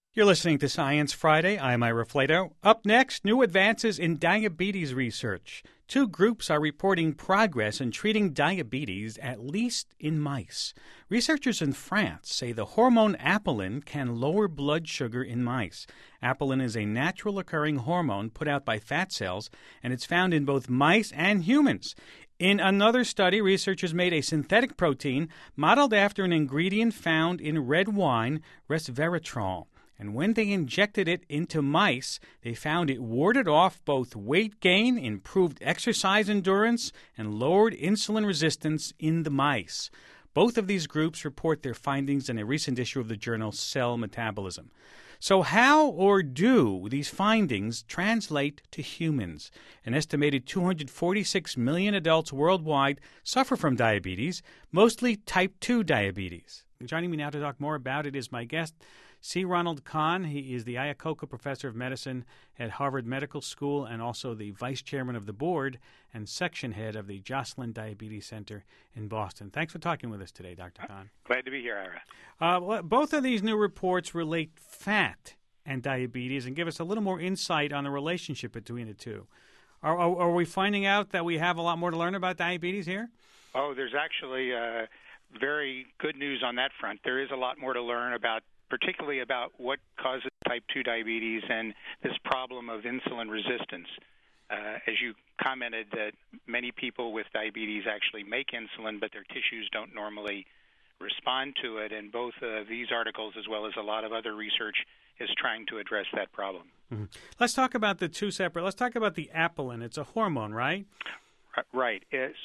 You're listening to Science Friday. I'm Ira Flato. Up next, new advances in diabetes research. Two groups are reporting progress in treating diabetes, at least in mice. Researchers in France say the hormone apelin can lower blood sugar in mice. Apelin is a natural occurring hormone put out by fat cells, and it's found in both mice and humans. In another study, researchers made a synthetic protein modeled after an ingredient found in red wine, resveratrol. And when they injected it into mice, they found it warded off both weight gain, improved exercise endurance, and lowered insulin resistance in the mice. Both of these groups report their findings in a recent issue of the journal Cell Metabolism. So how or do these findings translate to humans? An estimated 246 million adults worldwide suffer from diabetes, mostly type 2 diabetes. Joining me now to talk more about it is my guest, C. Ronald Kahn. He is the Iacocca Professor of Medicine at Harvard Medical School and also the Vice Chairman of the Board and Section Head of the Joslin Diabetes Center in Boston. Thanks for talking with us today, Dr. Kahn. Glad to be here, Ira. Both of these new reports relate fat and diabetes and give us a little more insight on the relationship between the two. Are we finding out that we have a lot more to learn about diabetes here? Oh, there's actually very good news on that front. There is a lot more to learn about, particularly about what causes type 2 diabetes and this problem of insulin resistance. As you commented, that many people with diabetes actually make insulin, but their tissues don't normally respond to it. And both these articles, as well as a lot of other research, is trying to address that problem. Mm-hmm. Let's talk about the two separate. Let's talk about the apelin. It's a hormone, right? Right.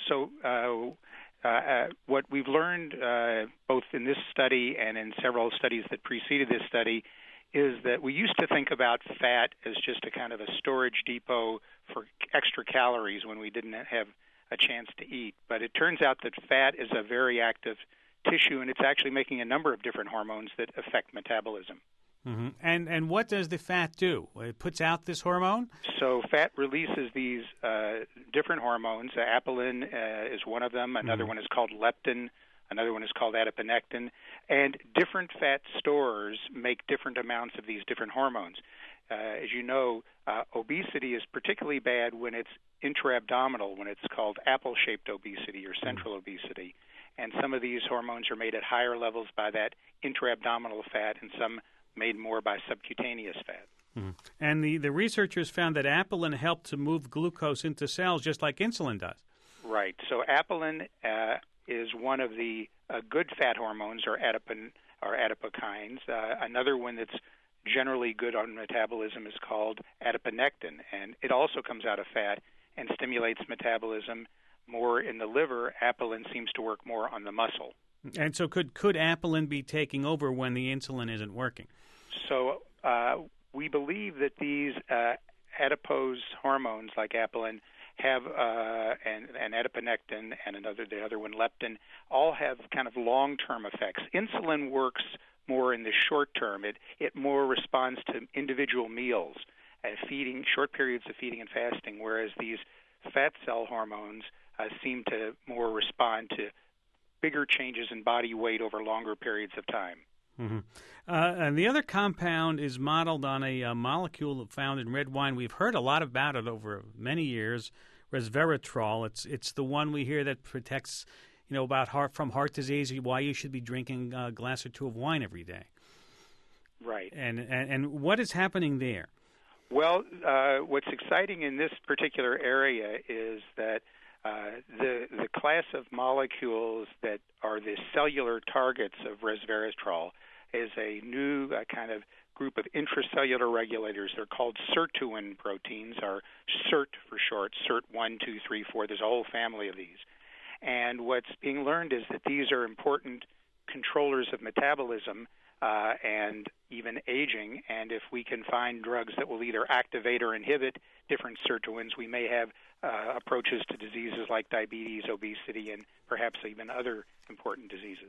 What we've learned both in this study and in several studies that preceded this study is that we used to think about fat as just a kind of a storage depot for extra calories when we didn't have a chance to eat. But it turns out that fat is a very active tissue, and it's actually making a number of different hormones that affect metabolism. Mm-hmm. And what does the fat do? It puts out this hormone? So fat releases these different hormones. Apelin is one of them. Another one is called leptin. Another one is called adiponectin. And different fat stores make different amounts of these different hormones. As you know, obesity is particularly bad when it's intra-abdominal, when it's called apple-shaped obesity or central obesity. And some of these hormones are made at higher levels by that intra-abdominal fat, and some made more by subcutaneous fat. Mm-hmm. And the researchers found that apelin helped to move glucose into cells just like insulin does. Right. So apelin is one of the good fat hormones, or adipokines. Another one that's generally good on metabolism is called adiponectin, and it also comes out of fat and stimulates metabolism more in the liver. Apelin seems to work more on the muscle. And so could apelin be taking over when the insulin isn't working? So we believe that these adipose hormones like apelin have and adiponectin and the other one, leptin, all have kind of long-term effects. Insulin works more in the short term. It more responds to individual meals, feeding, short periods of feeding and fasting, whereas these fat cell hormones seem to more respond to bigger changes in body weight over longer periods of time. Mm-hmm. And the other compound is modeled on a molecule found in red wine. We've heard a lot about it over many years, resveratrol. It's the one we hear that protects, about from heart disease, why you should be drinking a glass or two of wine every day. Right. And what is happening there? Well, what's exciting in this particular area is that the class of molecules that are the cellular targets of resveratrol is a new kind of group of intracellular regulators. They're called sirtuin proteins, or SIRT for short, SIRT1, 2, 3, 4. There's a whole family of these. And what's being learned is that these are important controllers of metabolism and even aging. And if we can find drugs that will either activate or inhibit different sirtuins, we may have approaches to diseases like diabetes, obesity, and perhaps even other important diseases.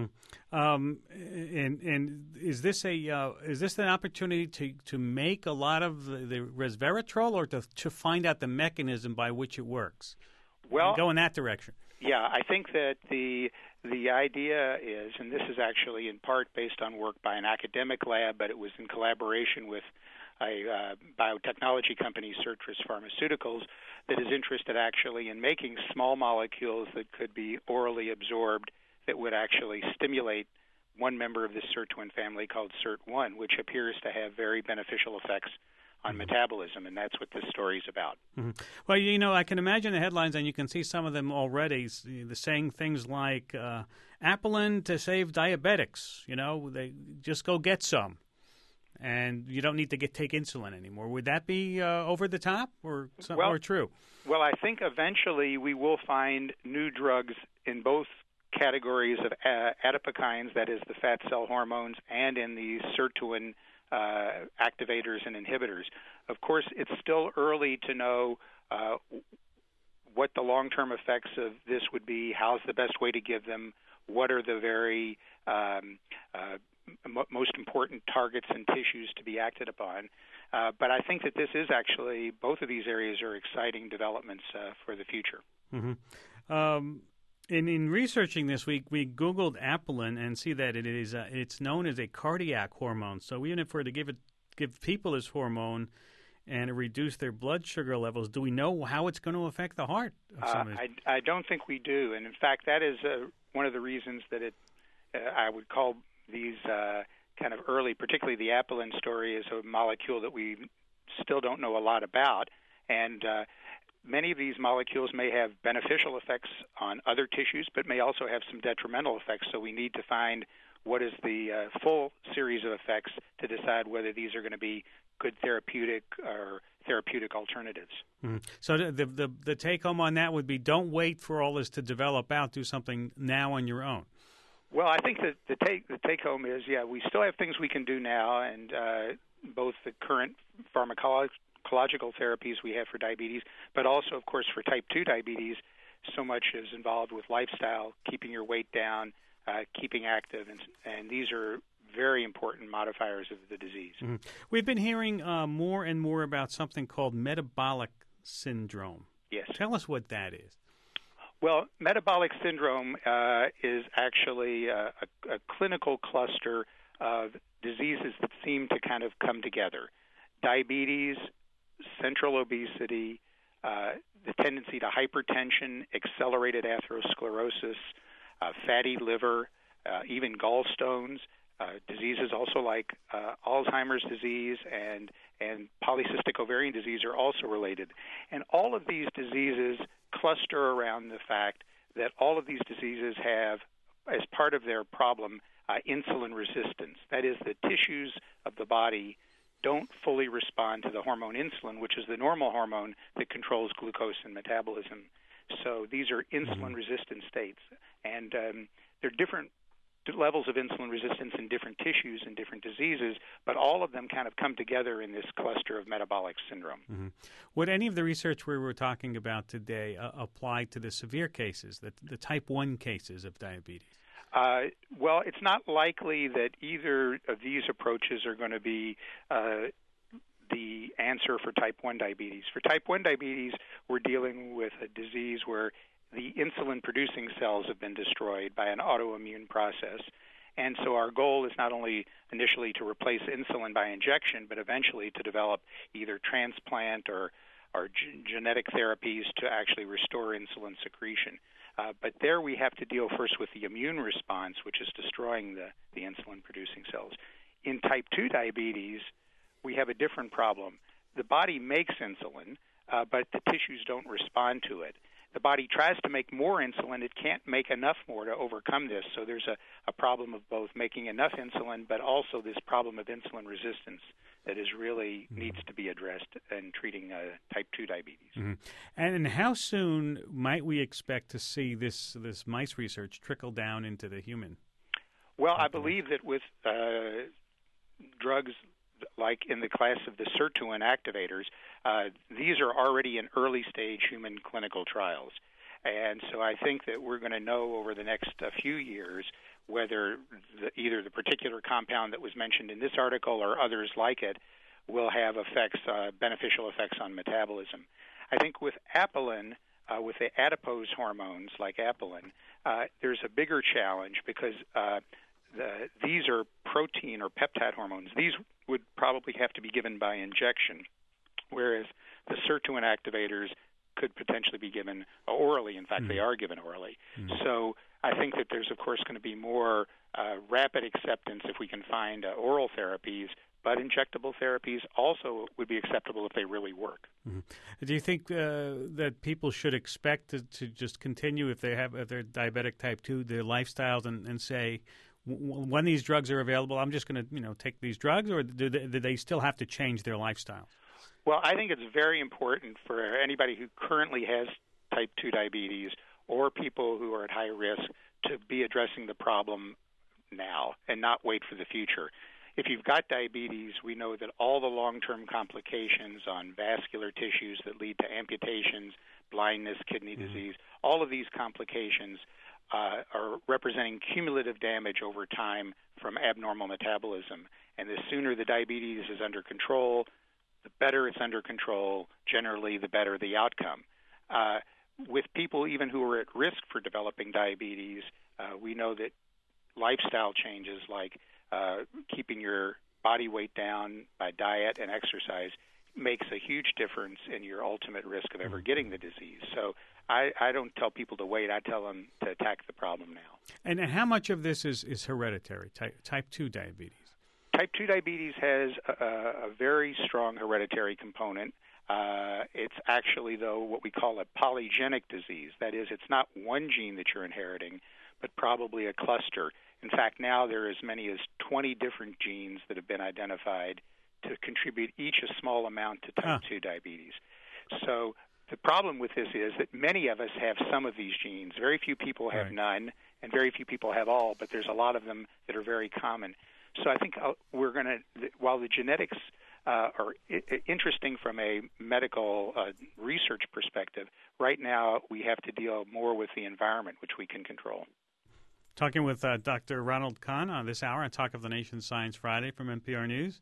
Mm-hmm. And is this an opportunity to make a lot of the resveratrol, or to find out the mechanism by which it works? Well, go in that direction. Yeah, I think that the the idea is, and this is actually in part based on work by an academic lab, but it was in collaboration with a biotechnology company, Sertris Pharmaceuticals, that is interested actually in making small molecules that could be orally absorbed that would actually stimulate one member of this sirtuin family called SIRT1, which appears to have very beneficial effects on metabolism, and that's what this story is about. Mm-hmm. Well, I can imagine the headlines, and you can see some of them already, saying things like apelin to save diabetics. They just go get some, and you don't need to take insulin anymore. Would that be over the top or true? Well, I think eventually we will find new drugs in both categories of adipokines, that is the fat cell hormones, and in the sirtuin activators and inhibitors. Of course, it's still early to know what the long-term effects of this would be, how's the best way to give them, what are the very most important targets and tissues to be acted upon. But I think that this is actually, both of these areas are exciting developments for the future. Mm-hmm. In researching this, we Googled apelin and see that it's known as a cardiac hormone. So even if we're to give people this hormone and reduce their blood sugar levels, do we know how it's going to affect the heart? I don't think we do, and in fact, that is one of the reasons that I would call these kind of early, particularly the apelin story, is a molecule that we still don't know a lot about, and many of these molecules may have beneficial effects on other tissues, but may also have some detrimental effects. So we need to find what is the full series of effects to decide whether these are going to be good therapeutic alternatives. Mm-hmm. So the take home on that would be, don't wait for all this to develop out. Do something now on your own. Well, I think that the take home is, we still have things we can do now, and both the current pharmacological therapies we have for diabetes, but also, of course, for type 2 diabetes, so much is involved with lifestyle, keeping your weight down, keeping active, and these are very important modifiers of the disease. Mm-hmm. We've been hearing more and more about something called metabolic syndrome. Yes. Tell us what that is. Well, metabolic syndrome is actually a clinical cluster of diseases that seem to kind of come together. Diabetes, central obesity, the tendency to hypertension, accelerated atherosclerosis, fatty liver, even gallstones, diseases also like Alzheimer's disease and polycystic ovarian disease are also related. And all of these diseases cluster around the fact that all of these diseases have, as part of their problem, insulin resistance. That is, the tissues of the body don't fully respond to the hormone insulin, which is the normal hormone that controls glucose and metabolism. So these are insulin-resistant states. And there are different levels of insulin resistance in different tissues and different diseases, but all of them kind of come together in this cluster of metabolic syndrome. Mm-hmm. Would any of the research we were talking about today apply to the severe cases, the type 1 cases of diabetes? Well, it's not likely that either of these approaches are going to be the answer for type 1 diabetes. For type 1 diabetes, we're dealing with a disease where the insulin-producing cells have been destroyed by an autoimmune process. And so our goal is not only initially to replace insulin by injection, but eventually to develop either transplant or genetic therapies to actually restore insulin secretion. But there we have to deal first with the immune response, which is destroying the insulin-producing cells. In type 2 diabetes, we have a different problem. The body makes insulin, but the tissues don't respond to it. The body tries to make more insulin. It can't make enough more to overcome this. So there's a problem of both making enough insulin, but also this problem of insulin resistance that is really needs to be addressed in treating type 2 diabetes. Mm-hmm. And how soon might we expect to see this mice research trickle down into the human? Well, I believe that with drugs like in the class of the sirtuin activators, these are already in early-stage human clinical trials. And so I think that we're going to know over the next few years whether either the particular compound that was mentioned in this article or others like it will have effects, beneficial effects on metabolism. I think with apelin, with the adipose hormones like apelin, there's a bigger challenge because these are protein or peptide hormones. These would probably have to be given by injection, whereas the sirtuin activators could potentially be given orally. In fact, they are given orally. So I think that there's, of course, going to be more rapid acceptance if we can find oral therapies, but injectable therapies also would be acceptable if they really work. Do you think that people should expect to just continue if they're diabetic type 2, their lifestyles and say, when these drugs are available, I'm just going to take these drugs, or do they still have to change their lifestyle? Well, I think it's very important for anybody who currently has type 2 diabetes or people who are at high risk to be addressing the problem now and not wait for the future. If you've got diabetes, we know that all the long-term complications on vascular tissues that lead to amputations, blindness, kidney disease, all of these complications are representing cumulative damage over time from abnormal metabolism. And the sooner the diabetes is under control, the better it's under control, generally the better the outcome. With people even who are at risk for developing diabetes, we know that lifestyle changes like keeping your body weight down by diet and exercise makes a huge difference in your ultimate risk of ever getting the disease. So I don't tell people to wait. I tell them to attack the problem now. And how much of this is hereditary, type 2 diabetes? Type 2 diabetes has a very strong hereditary component. It's actually, though, what we call a polygenic disease. That is, it's not one gene that you're inheriting, but probably a cluster. In fact, now there are as many as 20 different genes that have been identified to contribute each a small amount to type 2 diabetes. So the problem with this is that many of us have some of these genes. Very few people have none, and very few people have all, but there's a lot of them that are very common. So I think we're going to, while the genetics are interesting from a medical research perspective, right now we have to deal more with the environment, which we can control. Talking with Dr. Ronald Kahn on this hour on Talk of the Nation Science Friday from NPR News,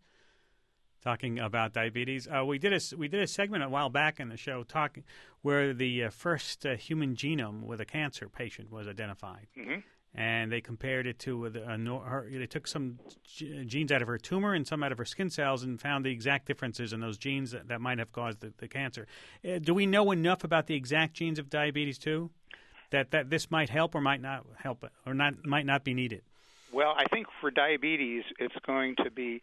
talking about diabetes. We did a segment a while back in the show where the first human genome with a cancer patient was identified. And they compared it to they took some genes out of her tumor and some out of her skin cells and found the exact differences in those genes that might have caused the cancer. Do we know enough about the exact genes of diabetes too, that this might help or might not help or might not be needed? Well, I think for diabetes, it's going to be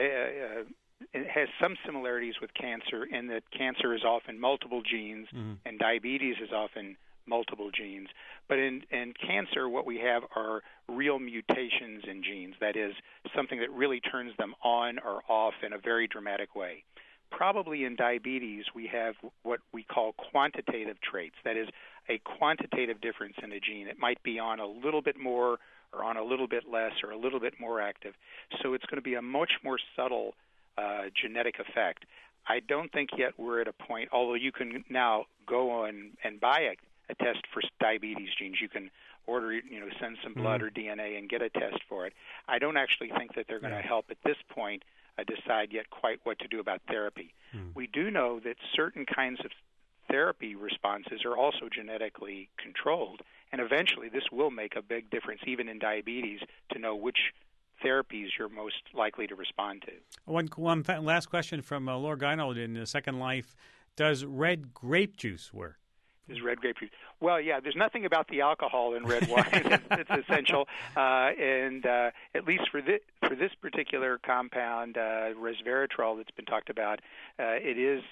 it has some similarities with cancer in that cancer is often multiple genes and diabetes is often multiple genes. But in cancer, what we have are real mutations in genes. That is, something that really turns them on or off in a very dramatic way. Probably in diabetes, we have what we call quantitative traits. That is, a quantitative difference in a gene. It might be on a little bit more or on a little bit less or a little bit more active. So it's going to be a much more subtle genetic effect. I don't think yet we're at a point, although you can now go on and buy a test for diabetes genes. You can order, send some blood or DNA and get a test for it. I don't actually think that they're going to help at this point decide yet quite what to do about therapy. We do know that certain kinds of therapy responses are also genetically controlled, and eventually this will make a big difference, even in diabetes, to know which therapies you're most likely to respond to. One last question from Laura Geinold in Second Life. Does red grape juice work? Is red grape juice? Well, yeah, there's nothing about the alcohol in red wine that's essential. And at least for this particular compound, resveratrol that's been talked about, it is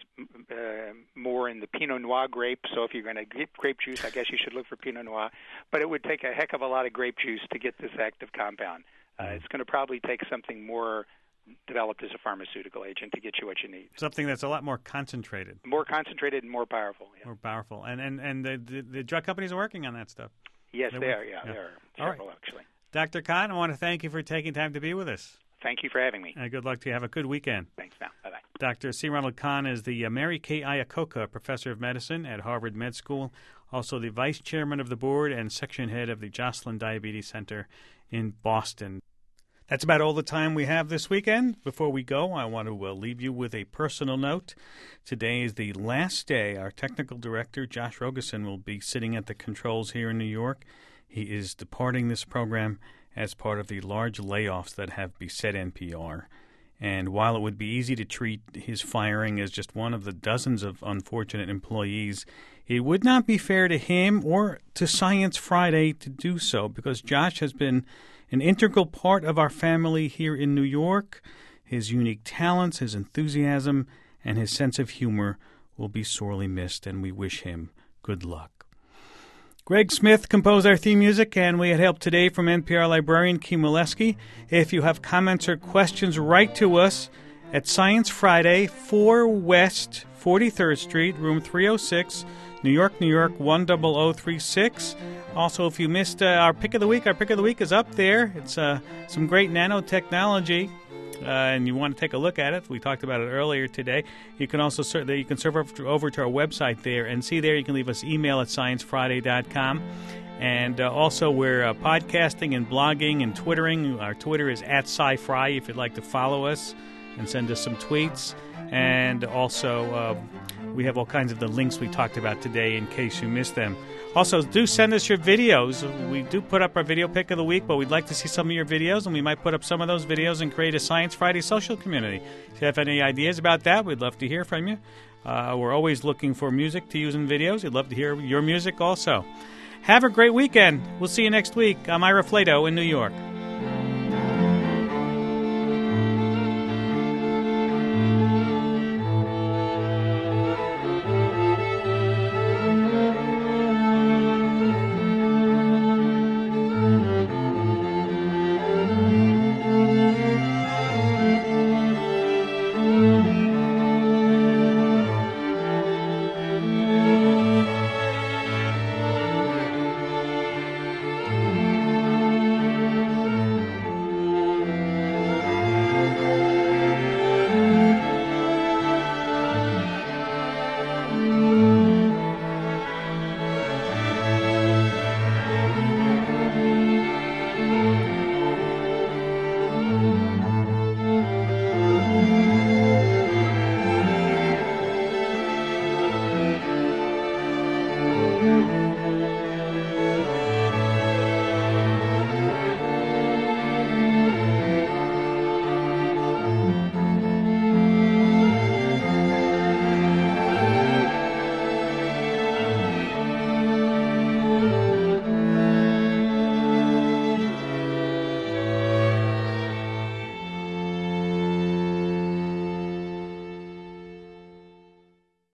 more in the Pinot Noir grape. So if you're going to get grape juice, I guess you should look for Pinot Noir. But it would take a heck of a lot of grape juice to get this active compound. It's going to probably take something more developed as a pharmaceutical agent to get you what you need. Something that's a lot more concentrated. More concentrated and more powerful. Yeah. More powerful. And the drug companies are working on that stuff. Yes, they are. Yeah, there are several, actually. Dr. Kahn, I want to thank you for taking time to be with us. Thank you for having me. Good luck to you. Have a good weekend. Thanks now. Bye-bye. Dr. C. Ronald Kahn is the Mary K. Iacocca Professor of Medicine at Harvard Med School, also the Vice Chairman of the Board and Section Head of the Joslin Diabetes Center in Boston. That's about all the time we have this weekend. Before we go, I want to leave you with a personal note. Today is the last day. Our technical director, Josh Rogerson, will be sitting at the controls here in New York. He is departing this program as part of the large layoffs that have beset NPR. And while it would be easy to treat his firing as just one of the dozens of unfortunate employees, it would not be fair to him or to Science Friday to do so, because Josh has been an integral part of our family here in New York. His unique talents, his enthusiasm, and his sense of humor will be sorely missed, and we wish him good luck. Greg Smith composed our theme music, and we had help today from NPR librarian Kim Molesky. If you have comments or questions, write to us at Science Friday, 4 West 43rd Street, room 306, New York, New York, 10036. Also, if you missed our Pick of the Week is up there. It's some great nanotechnology, and you want to take a look at it. We talked about it earlier today. You can also serve over to our website there and see there. You can leave us email at sciencefriday.com. And also, we're podcasting and blogging and twittering. Our Twitter is @SciFri if you'd like to follow us and send us some tweets. And also, we have all kinds of the links we talked about today in case you missed them. Also, do send us your videos. We do put up our video pick of the week, but we'd like to see some of your videos, and we might put up some of those videos and create a Science Friday social community. If you have any ideas about that, we'd love to hear from you. We're always looking for music to use in videos. We'd love to hear your music also. Have a great weekend. We'll see you next week. I'm Ira Flato in New York.